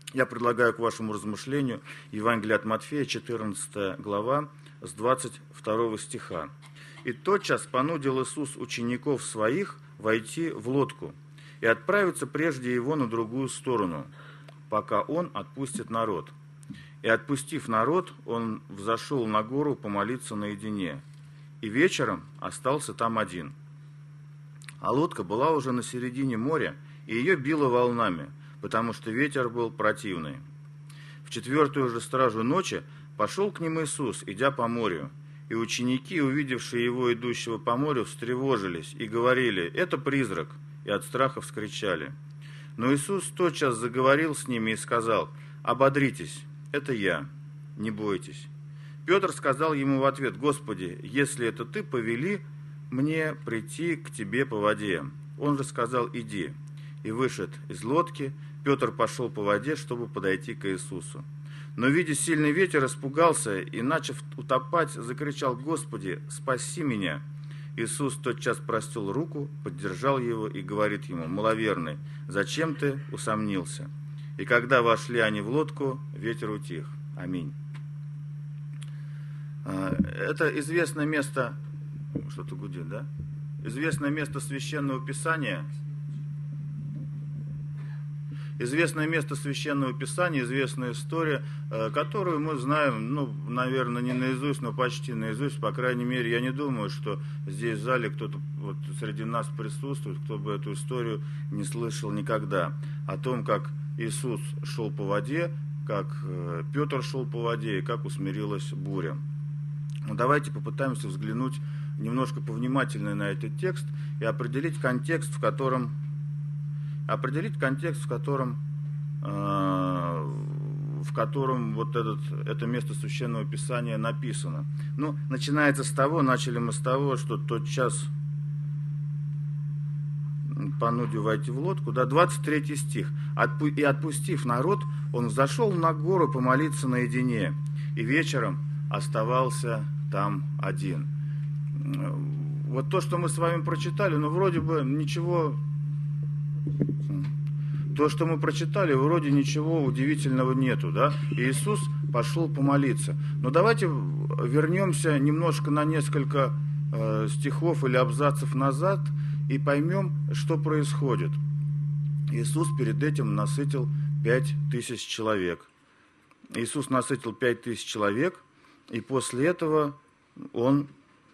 Я предлагаю к вашему размышлению Евангелие от Матфея, 14 глава, с 22 стиха. «И тотчас понудил Иисус учеников своих войти в лодку и отправиться прежде его на другую сторону, пока он отпустит народ. И отпустив народ, он взошел на гору помолиться наедине, и вечером остался там один. А лодка была уже на середине моря, и ее било волнами, потому что ветер был противный. В 4-ю же стражу ночи пошел к ним Иисус, идя по морю, и ученики, увидевшие его идущего по морю, встревожились и говорили: «Это призрак», и от страха вскричали. Но Иисус тотчас заговорил с ними и сказал: «Ободритесь, это я, не бойтесь». Петр сказал ему в ответ: «Господи, если это ты, повели мне прийти к тебе по воде». Он же сказал: «Иди». И вышед из лодки, Петр пошел по воде, чтобы подойти к Иисусу. Но, видя сильный ветер, испугался и, начав утопать, закричал: «Господи, спаси меня!» Иисус тотчас простел руку, поддержал его и говорит ему: «Маловерный, зачем ты усомнился?» И когда вошли они в лодку, ветер утих. Аминь. Это известное место, что-то гудит, да? Известное место Священного Писания. Известное место Священного Писания, известная история, которую мы знаем, наверное, не наизусть, но почти наизусть. По крайней мере, я не думаю, что здесь в зале кто-то вот среди нас присутствует, кто бы эту историю не слышал никогда. О том, как Иисус шел по воде, как Петр шел по воде и как усмирилась буря. Но давайте попытаемся взглянуть немножко повнимательнее на этот текст и определить контекст, в котором вот это место Священного Писания написано. Начали мы с того, что тот час понудил войти в лодку, 23 стих. «И отпустив народ, он взошел на гору помолиться наедине, и вечером оставался там один». Вот то, что мы с вами прочитали, вроде бы ничего... То, что мы прочитали, вроде ничего удивительного нету, да? Иисус пошел помолиться. Но давайте вернемся немножко на несколько стихов или абзацев назад и поймем, что происходит. Иисус перед этим насытил 5000 человек. Иисус насытил 5000 человек, и после этого он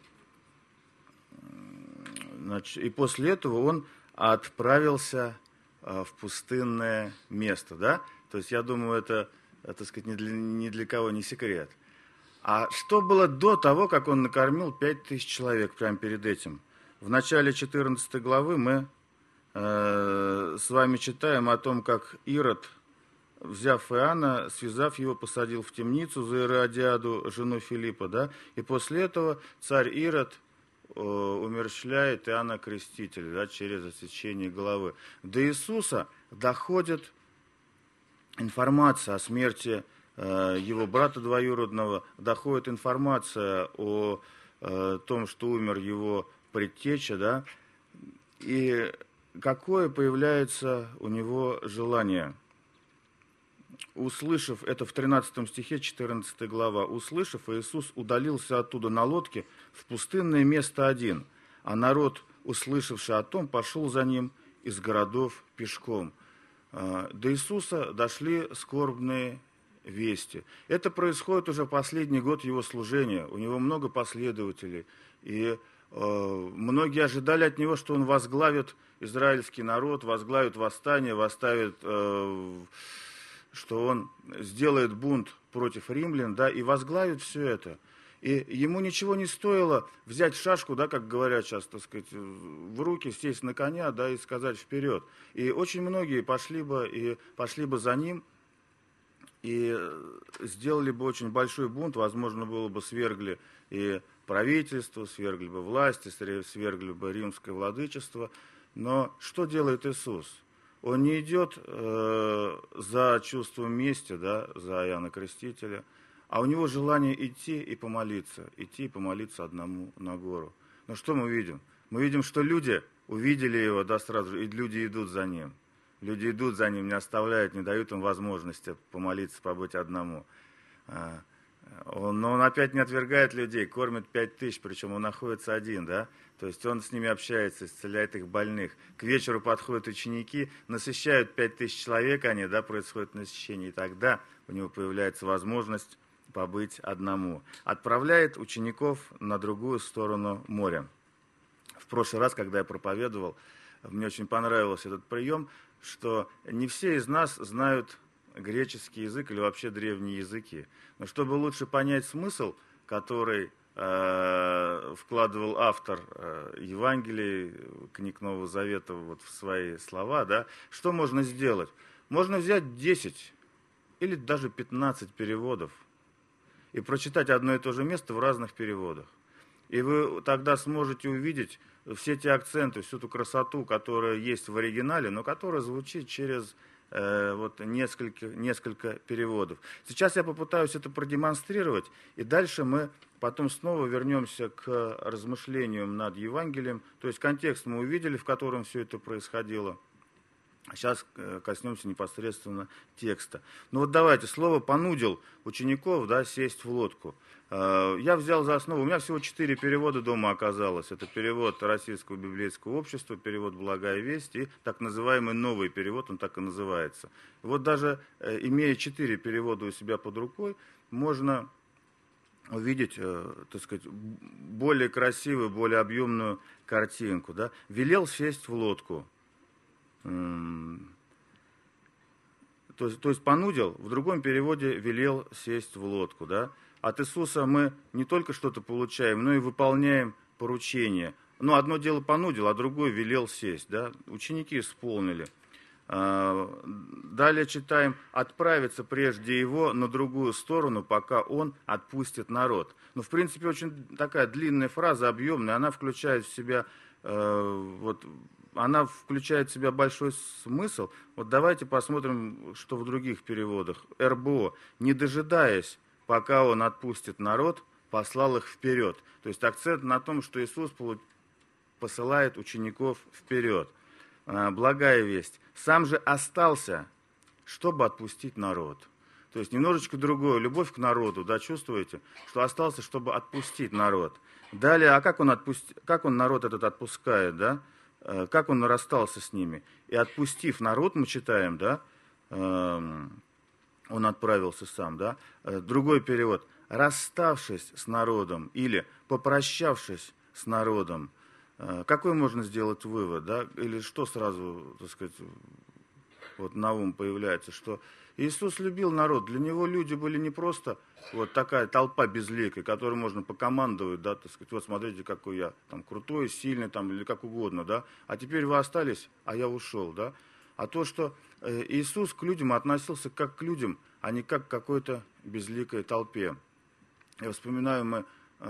отправился в пустынное место, да? То есть, я думаю, это так сказать, ни для кого не секрет. А что было до того, как он накормил 5000 человек, прямо перед этим? В начале 14 главы мы с вами читаем о том, как Ирод, взяв Иоанна, связав его, посадил в темницу за Иродиаду, жену Филиппа, да? И после этого царь Ирод умерщвляет Иоанна Крестителя, да, через отсечение головы. До Иисуса доходит информация о смерти его брата двоюродного, доходит информация о том, что умер его предтеча, да, и какое появляется у него желание. Услышав, это в 13 стихе 14 глава, услышав, Иисус удалился оттуда на лодке в пустынное место один, а народ, услышавший о том, пошел за ним из городов пешком. До Иисуса дошли скорбные вести. Это происходит уже последний год его служения, у него много последователей, и многие ожидали от него, что он возглавит израильский народ, возглавит восстание, что он сделает бунт против римлян, да, и возглавит все это. И ему ничего не стоило взять шашку, да, как говорят сейчас, так сказать, в руки, сесть на коня, да, и сказать вперед. И очень многие пошли бы за ним и сделали бы очень большой бунт, возможно, было бы свергли и правительство, свергли бы власти, свергли бы римское владычество. Но что делает Иисус? Он не идет за чувством мести, да, за Иоанна Крестителя, а у него желание идти и помолиться одному на гору. Но что мы видим? Мы видим, что люди увидели его, да, сразу, и люди идут за ним. Люди идут за ним, не оставляют, не дают им возможности помолиться, побыть одному. Но он опять не отвергает людей, кормит 5000, причем он находится один, да? То есть он с ними общается, исцеляет их больных. К вечеру подходят ученики, насыщают 5000 человек, они, да, происходит насыщение, и тогда у него появляется возможность побыть одному. Отправляет учеников на другую сторону моря. В прошлый раз, когда я проповедовал, мне очень понравился этот прием, что не все из нас знают греческий язык или вообще древние языки. Но чтобы лучше понять смысл, который вкладывал автор Евангелий, книг Нового Завета вот в свои слова, да, что можно сделать? Можно взять 10 или даже 15 переводов и прочитать одно и то же место в разных переводах. И вы тогда сможете увидеть все те акценты, всю ту красоту, которая есть в оригинале, но которая звучит через вот несколько переводов. Сейчас я попытаюсь это продемонстрировать, и дальше мы потом снова вернемся к размышлениям над Евангелием. То есть контекст мы увидели, в котором все это происходило. Сейчас коснемся непосредственно текста. Ну вот давайте, слово «понудил» учеников, да, сесть в лодку. Я взял за основу, у меня всего 4 перевода дома оказалось. Это перевод Российского библейского общества, перевод «Благая весть» и так называемый новый перевод, он так и называется. Вот даже имея 4 перевода у себя под рукой, можно увидеть, так сказать, более красивую, более объемную картинку. Да? «Велел сесть в лодку». То есть понудил, в другом переводе велел сесть в лодку. Да? От Иисуса мы не только что-то получаем, но и выполняем поручение. Но одно дело понудил, а другое велел сесть. Да? Ученики исполнили. Далее читаем: отправиться прежде его на другую сторону, пока он отпустит народ. Ну, в принципе, очень такая длинная фраза, объемная, она включает в себя она включает в себя большой смысл. Вот давайте посмотрим, что в других переводах. РБО. Не дожидаясь, пока он отпустит народ, послал их вперед. То есть акцент на том, что Иисус посылает учеников вперед. Благая весть. Сам же остался, чтобы отпустить народ. То есть немножечко другое. Любовь к народу, да, чувствуете? Что остался, чтобы отпустить народ. Далее, а как он народ этот отпускает, да? Как он расстался с ними. И отпустив народ, мы читаем, да, он отправился сам, да. Другой перевод: расставшись с народом или попрощавшись с народом. Какой можно сделать вывод, да, или что сразу, так сказать, вот на ум появляется, что Иисус любил народ, для него люди были не просто вот такая толпа безликая, которой можно покомандовать, да, так сказать, вот смотрите, какой я там крутой, сильный, там, или как угодно, да, а теперь вы остались, а я ушел, да, а то, что Иисус к людям относился как к людям, а не как к какой-то безликой толпе. Я вспоминаю, мы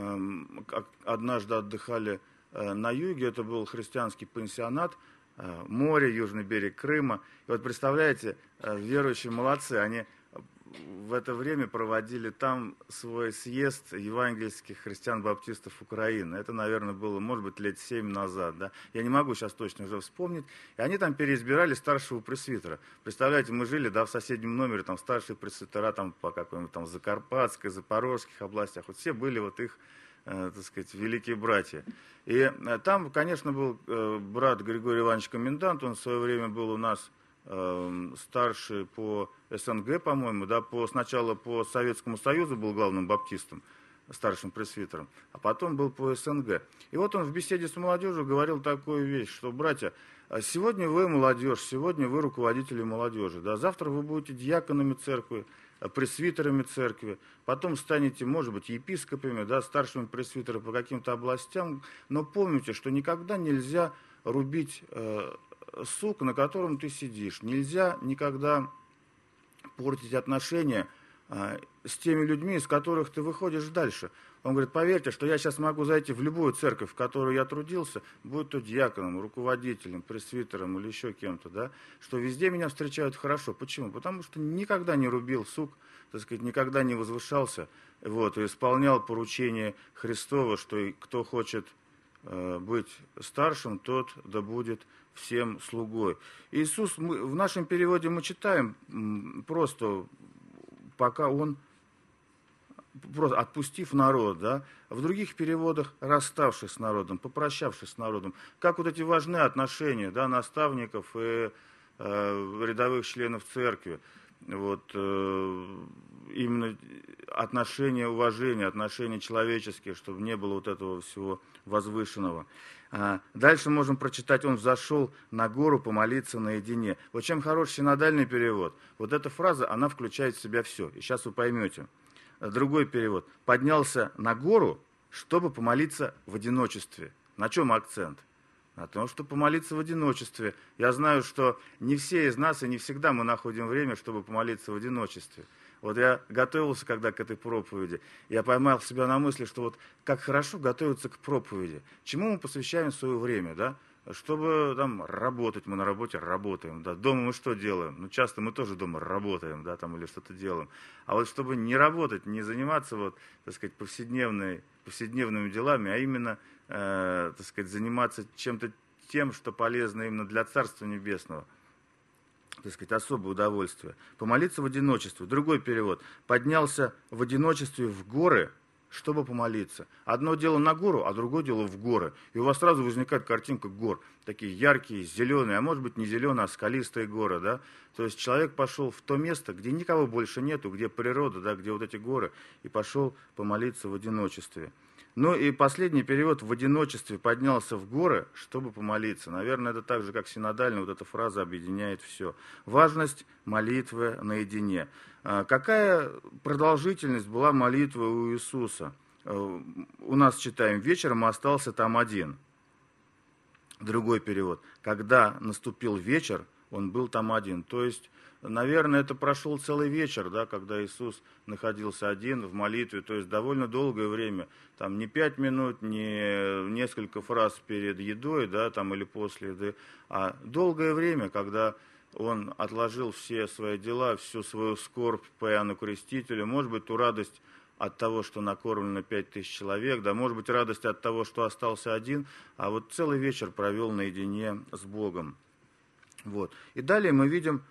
однажды отдыхали на юге, это был христианский пансионат, море, южный берег Крыма. И вот представляете, верующие молодцы, они в это время проводили там свой съезд евангельских христиан-баптистов Украины. Это, наверное, было, может быть, лет 7 назад. Да? Я не могу сейчас точно уже вспомнить. И они там переизбирали старшего пресвитера. Представляете, мы жили, да, в соседнем номере, там старшие пресвитера там, по какой-нибудь там Закарпатской, Запорожских областях. Вот все были вот их, так сказать, великие братья. И там, конечно, был брат Григорий Иванович Комендант, он в свое время был у нас старший по СНГ, по-моему, да, сначала по Советскому Союзу был главным баптистом, старшим пресвитером, а потом был по СНГ. И вот он в беседе с молодежью говорил такую вещь, что, братья, сегодня вы молодежь, сегодня вы руководители молодежи, да, завтра вы будете диаконами церкви, пресвитерами церкви, потом станете, может быть, епископами, да, старшими пресвитерами по каким-то областям, но помните, что никогда нельзя рубить сук, на котором ты сидишь, нельзя никогда портить отношения с теми людьми, из которых ты выходишь дальше. Он говорит: поверьте, что я сейчас могу зайти в любую церковь, в которой я трудился, будь то диаконом, руководителем, пресвитером или еще кем-то, да, что везде меня встречают хорошо. Почему? Потому что никогда не рубил сук, так сказать, никогда не возвышался, вот, и исполнял поручение Христова, что кто хочет быть старшим, тот да будет всем слугой. Иисус, в нашем переводе мы читаем просто, пока Он, просто отпустив народ, да, в других переводах расставшись с народом, попрощавшись с народом. Как вот эти важные отношения, да, наставников и рядовых членов церкви. Вот, именно отношения уважения, отношения человеческие, чтобы не было вот этого всего возвышенного. Дальше можем прочитать: он взошел на гору помолиться наедине. Вот чем хорош синодальный перевод, вот эта фраза, она включает в себя все. И сейчас вы поймете. Другой перевод: поднялся на гору, чтобы помолиться в одиночестве. На чем акцент? На том, что помолиться в одиночестве. Я знаю, что не все из нас и не всегда мы находим время, чтобы помолиться в одиночестве. Вот я готовился когда к этой проповеди, я поймал себя на мысли, что вот как хорошо готовиться к проповеди. Чему мы посвящаем свое время, да? Чтобы там работать, мы на работе работаем, да. Дома мы что делаем? Ну, часто мы тоже дома работаем, да, там или что-то делаем. А вот чтобы не работать, не заниматься вот, так сказать, повседневными делами, а именно, так сказать, заниматься чем-то тем, что полезно именно для Царства Небесного, так сказать, особое удовольствие. Помолиться в одиночестве. Другой перевод: поднялся в одиночестве в горы, чтобы помолиться. Одно дело на гору, а другое дело в горы. И у вас сразу возникает картинка гор. Такие яркие, зеленые, а может быть не зеленые, а скалистые горы. Да? То есть человек пошел в то место, где никого больше нету, где природа, да, где вот эти горы, и пошел помолиться в одиночестве. Ну и последний перевод: в одиночестве поднялся в горы, чтобы помолиться. Наверное, это так же, как синодально, вот эта фраза объединяет все. Важность молитвы наедине. Какая продолжительность была молитвы у Иисуса? У нас читаем: вечером остался там один. Другой перевод: когда наступил вечер, он был там один. То есть, наверное, это прошел целый вечер, да, когда Иисус находился один в молитве, то есть довольно долгое время, там не 5 минут, не несколько фраз перед едой, да, там или после еды, а долгое время, когда он отложил все свои дела, всю свою скорбь по Иоанну Крестителю, может быть, ту радость от того, что накормлено 5000 человек, да, может быть, радость от того, что остался один, а вот целый вечер провел наедине с Богом. Вот. И далее мы видим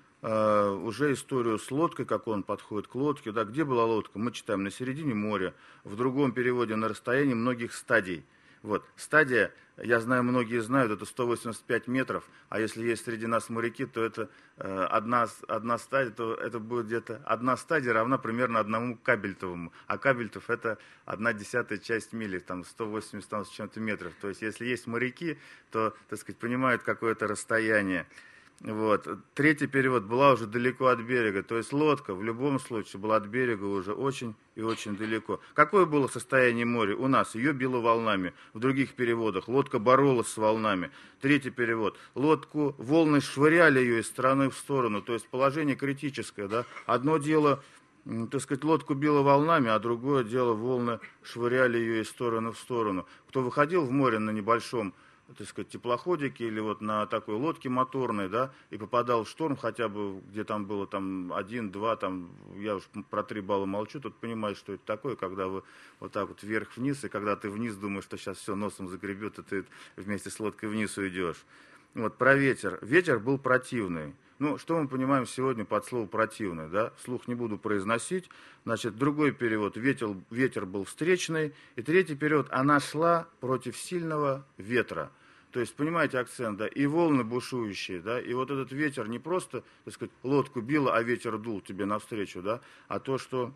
уже историю с лодкой, как он подходит к лодке. Да, где была лодка? Мы читаем: на середине моря. В другом переводе: на расстоянии многих стадий. Вот. Стадия, я знаю, многие знают, это 185 метров, а если есть среди нас моряки, то это одна стадия, то это будет где-то одна стадия равна примерно одному кабельтовому, а кабельтов это 1/10 часть мили, там 180 с чем-то метров. То есть если есть моряки, то, так сказать, понимают какое-то расстояние. Вот. Третий перевод: была уже далеко от берега. То есть лодка в любом случае была от берега уже очень и очень далеко. Какое было состояние моря у нас? Ее било волнами. В других переводах: лодка боролась с волнами. Третий перевод: лодку, волны швыряли ее из стороны в сторону. То есть положение критическое. Да? Одно дело, так сказать, лодку било волнами, а другое дело, волны швыряли ее из стороны в сторону. Кто выходил в море на небольшом, так сказать, теплоходике или вот на такой лодке моторной, да, и попадал в шторм хотя бы, где там было там 1-2, там, я уж про 3 балла молчу, тут понимаешь, что это такое, когда вы вот так вот вверх-вниз, и когда ты вниз думаешь, что сейчас все носом загребет, и ты вместе с лодкой вниз уйдешь. Вот про ветер. Ветер был противный. Ну, что мы понимаем сегодня под слово «противный», да? Вслух не буду произносить. Значит, другой перевод: ветер был встречный. И третий перевод: она шла против сильного ветра. То есть, понимаете акцент, да, и волны бушующие, да, и вот этот ветер не просто, так сказать, лодку било, а ветер дул тебе навстречу, да, а то, что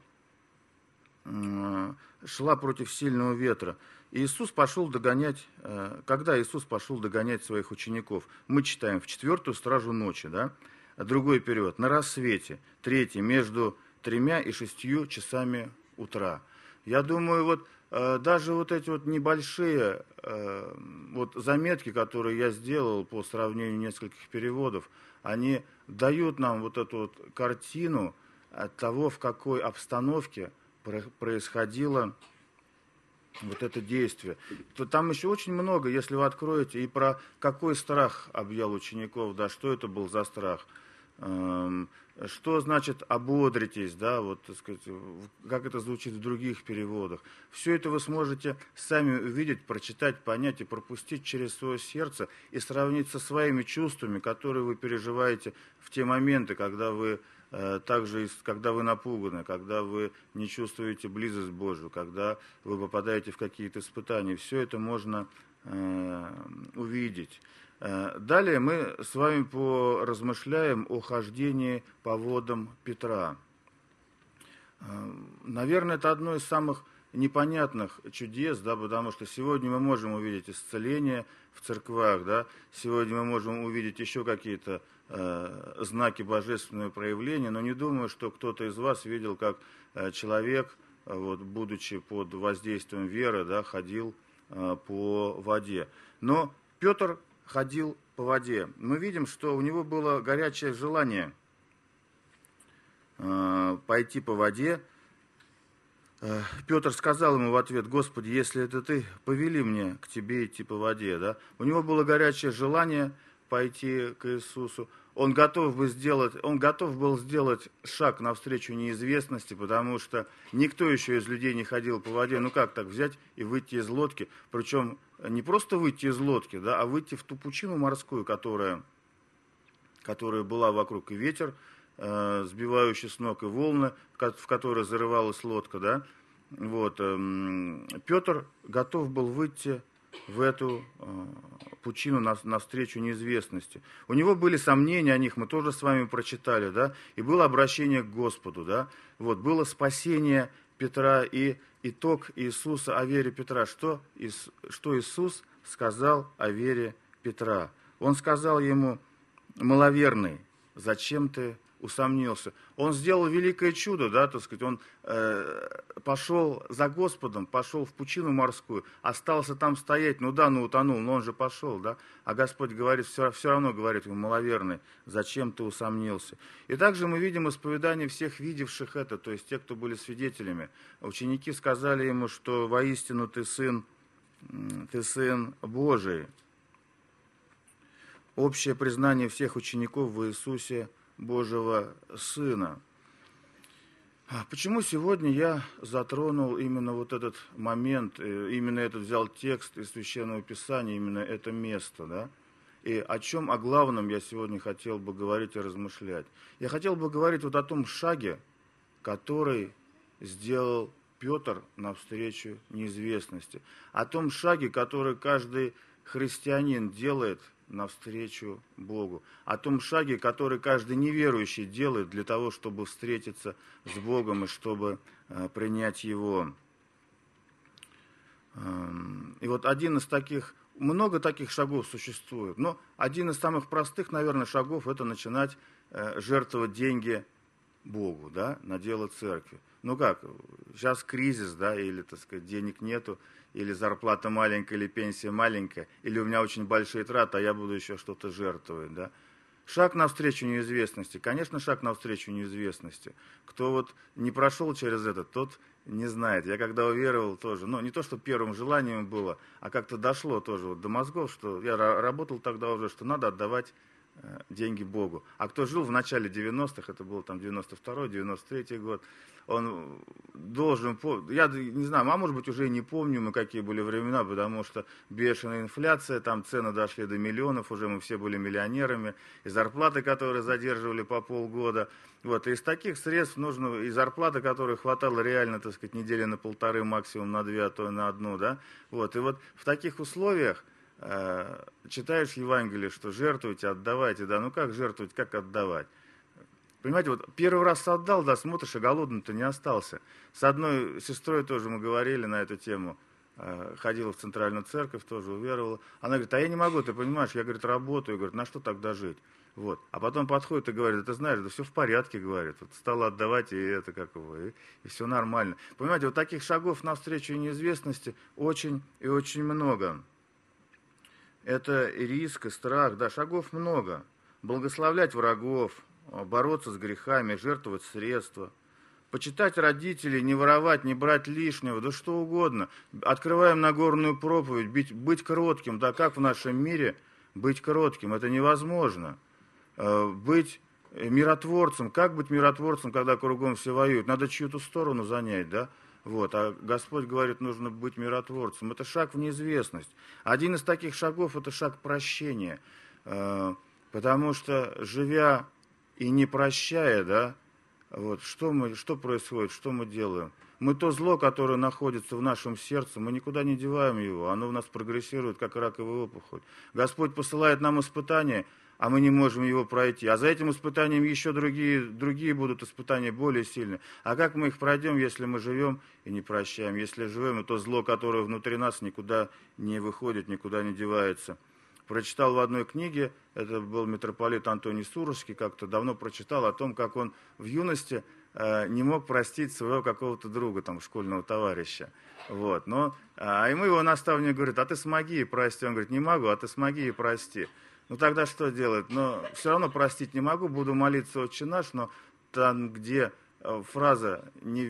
шла против сильного ветра. И Иисус пошел догонять, когда Иисус пошел догонять своих учеников, мы читаем: в 4-ю стражу ночи, да, другой перевод: на рассвете, третий: между 3 и 6 часами утра. Я думаю, вот даже вот эти вот небольшие вот заметки, которые я сделал по сравнению нескольких переводов, они дают нам вот эту вот картину того, в какой обстановке происходило вот это действие. То там еще очень много, если вы откроете, и про какой страх объял учеников, да, что это был за страх. что значит «ободритесь», да, вот, так сказать, как это звучит в других переводах. Все это вы сможете сами увидеть, прочитать, понять и пропустить через свое сердце и сравнить со своими чувствами, которые вы переживаете в те моменты, когда вы также, когда вы напуганы, когда вы не чувствуете близость Божию, когда вы попадаете в какие-то испытания. Все это можно увидеть. Далее мы с вами поразмышляем о хождении по водам Петра. Наверное, это одно из самых непонятных чудес, да, потому что сегодня мы можем увидеть исцеление в церквах, да, сегодня мы можем увидеть еще какие-то знаки божественного проявления, но не думаю, что кто-то из вас видел, как человек, вот, будучи под воздействием веры, да, ходил по воде. Но Петр ходил по воде. Мы видим, что у него было горячее желание пойти по воде. Петр сказал ему в ответ: «Господи, если это ты, повели мне к тебе идти по воде». Да? У него было горячее желание пойти к Иисусу. Он готов был сделать шаг навстречу неизвестности, потому что никто еще из людей не ходил по воде. Ну как так взять и выйти из лодки? Причем не просто выйти из лодки, да, а выйти в ту пучину морскую, которая была вокруг, и ветер, сбивающий с ног, и волны, в которые зарывалась лодка. Да? Вот. Петр готов был выйти в эту пучину навстречу неизвестности. У него были сомнения о них, мы тоже с вами прочитали, да, и было обращение к Господу, да, вот, было спасение Петра и итог Иисуса о вере Петра. Что Иисус сказал о вере Петра? Он сказал ему: «Маловерный, зачем ты усомнился?» Он сделал великое чудо, да, так сказать, он пошел за Господом, пошел в пучину морскую, остался там стоять, утонул, но он же пошел, да, а Господь говорит, все равно говорит ему: «Маловерный, зачем ты усомнился?» И также мы видим исповедание всех видевших это, то есть те, кто были свидетелями. Ученики сказали ему, что воистину ты сын Божий. Общее признание всех учеников в Иисусе Божьего Сына. Почему сегодня я затронул именно вот этот момент, именно этот взял текст из Священного Писания, именно это место, да? И о главном я сегодня хотел бы говорить и размышлять. Я хотел бы говорить вот о том шаге, который сделал Петр навстречу неизвестности, о том шаге, который каждый христианин делает навстречу Богу, о том шаге, который каждый неверующий делает для того, чтобы встретиться с Богом и чтобы принять Его. И вот один из таких, много таких шагов существует, но один из самых простых, наверное, шагов — это начинать жертвовать деньги Богу, да, на дело церкви. Ну как, сейчас кризис, да, или, так сказать, денег нету, или зарплата маленькая, или пенсия маленькая, или у меня очень большие траты, а я буду еще что-то жертвовать, да. Шаг навстречу неизвестности, конечно, шаг навстречу неизвестности. Кто вот не прошел через это, тот не знает. Я когда уверовал тоже, не то, что первым желанием было, а как-то дошло тоже вот до мозгов, что я работал тогда уже, что надо отдавать деньги Богу. А кто жил в начале 90-х, это был там 92-й, 93-й год, он должен, я не знаю, может быть, уже и не помню мы, какие были времена, потому что бешеная инфляция, там цены дошли до миллионов, уже мы все были миллионерами, и зарплаты, которые задерживали по полгода. Вот, и из таких средств нужно, и зарплата, которой хватало реально, так сказать, недели на полторы, максимум на две, а то и на одну, да. Вот, и вот в таких условиях читаешь Евангелие, что жертвуйте, отдавайте, да, как жертвовать, как отдавать? Понимаете, вот первый раз отдал, да, смотришь, а голодным-то не остался. С одной сестрой тоже мы говорили на эту тему, ходила в центральную церковь, тоже уверовала. Она говорит: а я не могу, ты понимаешь, я, говорит, работаю, говорит, на что тогда жить? Вот. А потом подходит и говорит: ты знаешь, да все в порядке, говорит, вот стала отдавать, и это как его, и все нормально. Понимаете, вот таких шагов навстречу неизвестности очень и очень много. Это и риск, и страх, да, шагов много. Благословлять врагов, бороться с грехами, жертвовать средства, почитать родителей, не воровать, не брать лишнего, да что угодно. Открываем Нагорную проповедь, быть кротким, да, как в нашем мире быть кротким? Это невозможно. Быть миротворцем. Как быть миротворцем, когда кругом все воюют? Надо чью-то сторону занять, да? Вот. А Господь говорит, нужно быть миротворцем. Это шаг в неизвестность. Один из таких шагов – это шаг прощения. Потому что, живя и не прощая, да, вот, что происходит, что мы делаем? Мы то зло, которое находится в нашем сердце, мы никуда не деваем его, оно в нас прогрессирует, как раковая опухоль. Господь посылает нам испытания, а мы не можем его пройти. А за этим испытанием еще другие будут испытания более сильные. А как мы их пройдем, если мы живем и не прощаем? Если живем, и то зло, которое внутри нас, никуда не выходит, никуда не девается. Прочитал в одной книге, это был митрополит Антоний Сурожский, как-то давно прочитал о том, как он в юности не мог простить своего какого-то друга, там, школьного товарища. Вот. А ему его наставник говорит, а ты смоги и прости. Он говорит, не могу, а ты смоги и прости. Ну тогда что делать? Но все равно простить не могу, буду молиться «Отче наш», но там, где фраза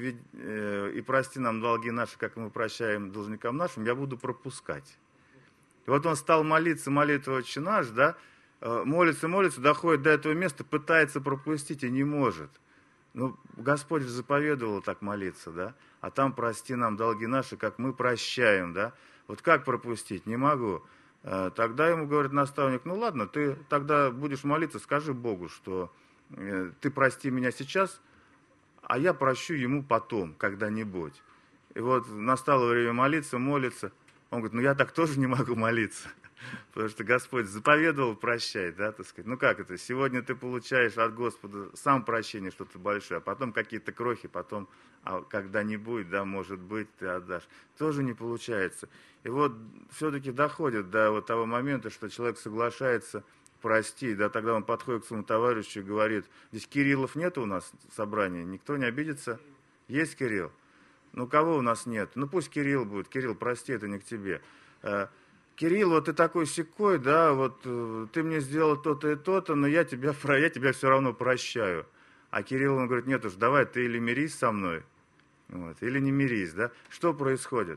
«и прости нам долги наши, как мы прощаем должникам нашим», я буду пропускать. И вот он стал молиться молитву «Отче наш», да, молится, доходит до этого места, пытается пропустить и не может. Ну, Господь же заповедовал так молиться, да, а там «прости нам долги наши, как мы прощаем», да. Вот как пропустить? Не могу. Тогда ему говорит наставник, ну ладно, ты тогда будешь молиться, скажи Богу, что ты прости меня сейчас, а я прощу ему потом, когда-нибудь. И вот настало время молиться, молится. Он говорит, ну я так тоже не могу молиться, потому что Господь заповедовал прощать, да, так сказать. Ну как это, сегодня ты получаешь от Господа сам прощение, что-то большое, а потом какие-то крохи, потом когда-нибудь, да, может быть, ты отдашь. Тоже не получается. И вот все-таки доходит до вот того момента, что человек соглашается простить, да, тогда он подходит к своему товарищу и говорит, здесь Кириллов нет у нас в собрании, никто не обидится? Есть Кирилл? Ну, кого у нас нет? Ну, пусть Кирилл будет. Кирилл, прости, это не к тебе. Кирилл, вот ты такой сякой, да, вот ты мне сделал то-то и то-то, но я тебя все равно прощаю. А Кирилл, он говорит, нет уж, давай, ты или мирись со мной, вот, или не мирись, да. Что происходит?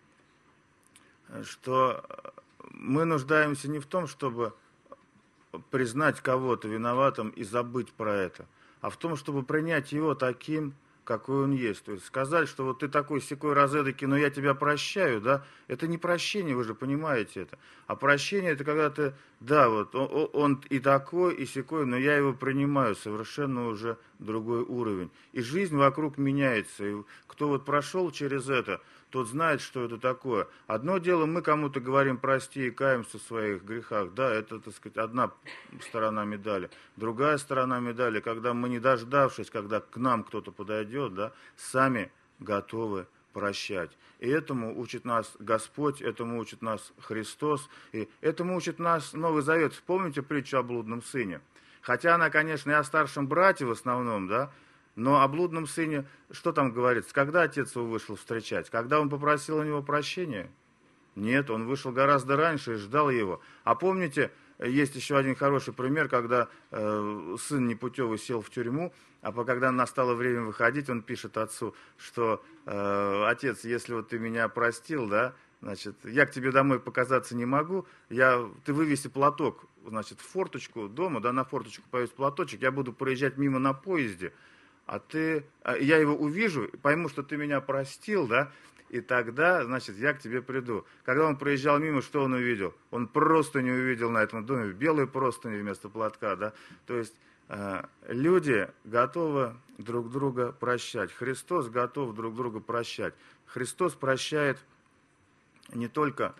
Что мы нуждаемся не в том, чтобы признать кого-то виноватым и забыть про это, а в том, чтобы принять его таким, какой он есть. То есть сказать, что вот ты такой сякой разэдакий, но я тебя прощаю, да, это не прощение, вы же понимаете это. А прощение это когда ты, да, вот он и такой, и сякой, но я его принимаю, совершенно уже другой уровень. И жизнь вокруг меняется. И кто вот прошел через это, тот знает, что это такое. Одно дело, мы кому-то говорим прости и каемся в своих грехах, да, это, так сказать, одна сторона медали. Другая сторона медали, когда мы, не дождавшись, когда к нам кто-то подойдет, да, сами готовы прощать. И этому учит нас Господь, этому учит нас Христос, и этому учит нас Новый Завет. Вспомните притчу о блудном сыне. Хотя она, конечно, и о старшем брате в основном, да, но о блудном сыне, что там говорится? Когда отец его вышел встречать? Когда он попросил у него прощения? Нет, он вышел гораздо раньше и ждал его. А помните, есть еще один хороший пример, когда сын непутевый сел в тюрьму, а когда настало время выходить, он пишет отцу, что отец, если вот ты меня простил, да, значит, я к тебе домой показаться не могу, ты вывеси платок, значит, в форточку дома, да, на форточку повесь платочек, я буду проезжать мимо на поезде, я его увижу, пойму, что ты меня простил, да, и тогда, значит, я к тебе приду. Когда он проезжал мимо, что он увидел? Он просто не увидел на этом доме белые простыни вместо платка, да. То есть люди готовы друг друга прощать. Христос готов друг друга прощать. Христос прощает не только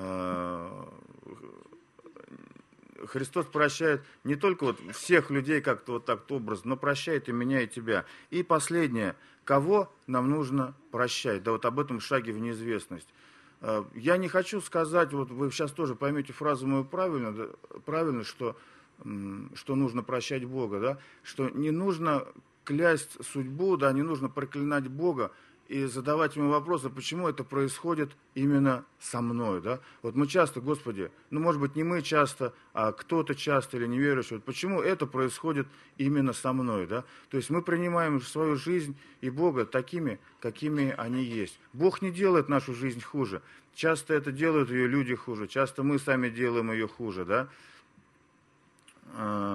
вот всех людей как-то вот так образно, но прощает и меня, и тебя. И последнее. Кого нам нужно прощать? Да вот об этом шаге в неизвестность. Я не хочу сказать, вот вы сейчас тоже поймете фразу мою правильно, что нужно прощать Бога, да? Что не нужно клясть судьбу, да, не нужно проклинать Бога и задавать ему вопросы, почему это происходит именно со мной, да? Вот мы часто, Господи, ну, может быть, не мы часто, а кто-то часто или неверующий, вот почему это происходит именно со мной, да? То есть мы принимаем свою жизнь и Бога такими, какими они есть. Бог не делает нашу жизнь хуже. Часто это делают ее люди хуже, часто мы сами делаем ее хуже, да?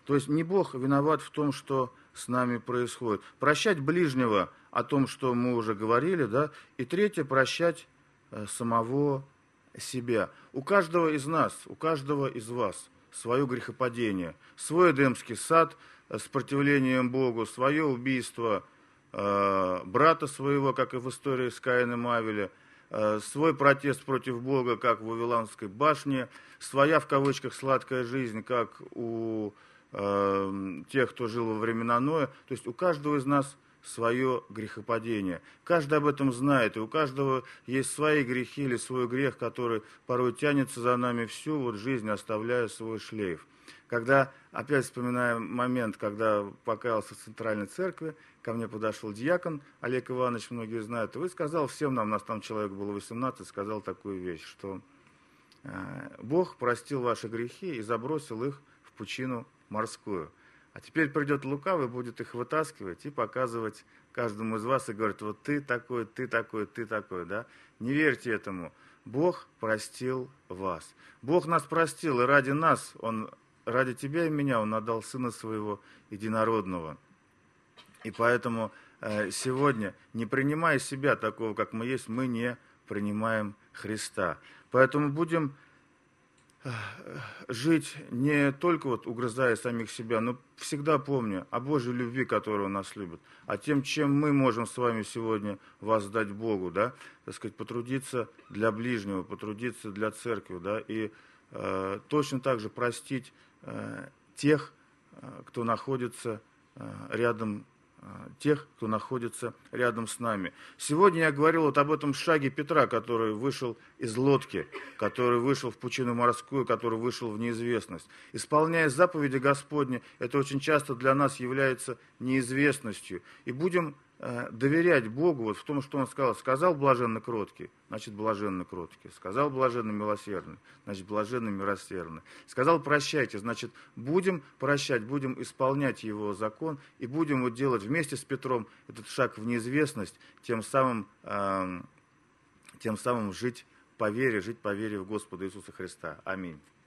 То есть не Бог виноват в том, что с нами происходит. Прощать ближнего, о том, что мы уже говорили, да. И третье, прощать самого себя. У каждого из нас, у каждого из вас свое грехопадение, свой Эдемский сад с противлением Богу, свое убийство брата своего, как и в истории с Каином и Авеля, свой протест против Бога, как в Вавилонской башне, своя, в кавычках, сладкая жизнь, как у тех, кто жил во времена Ноя. То есть у каждого из нас свое грехопадение. Каждый об этом знает, и у каждого есть свои грехи или свой грех, который порой тянется за нами всю вот жизнь, оставляя свой шлейф. Когда, опять вспоминаем момент, когда покаялся в Центральной Церкви, ко мне подошел диакон Олег Иванович, многие знают, и вы сказал всем нам, нас там человек было 18, сказал такую вещь, что Бог простил ваши грехи и забросил их в пучину морскую. А теперь придет лукавый, будет их вытаскивать и показывать каждому из вас и говорит, вот ты такой, ты такой, ты такой, да? Не верьте этому. Бог простил вас. Бог нас простил, и ради нас, ради тебя и меня, Он отдал Сына Своего Единородного. И поэтому сегодня, не принимая себя такого, как мы есть, мы не принимаем Христа. Поэтому будем жить не только вот угрызая самих себя, но всегда помня о Божьей любви, которую Он нас любит, а тем, чем мы можем с вами сегодня воздать Богу, да, так сказать, потрудиться для ближнего, потрудиться для церкви, да, и точно так же простить тех, кто находится рядом с нами. Сегодня я говорил вот об этом шаге Петра, который вышел из лодки, который вышел в пучину морскую, который вышел в неизвестность. Исполняя заповеди Господни, это очень часто для нас является неизвестностью. И будем доверять Богу вот в том, что Он сказал. Сказал блаженно кроткий, значит блаженно кроткий. Сказал блаженно милосердный, значит блаженно милосердный. Сказал прощайте, значит будем прощать, будем исполнять Его закон и будем вот делать вместе с Петром этот шаг в неизвестность, тем самым жить по вере в Господа Иисуса Христа. Аминь.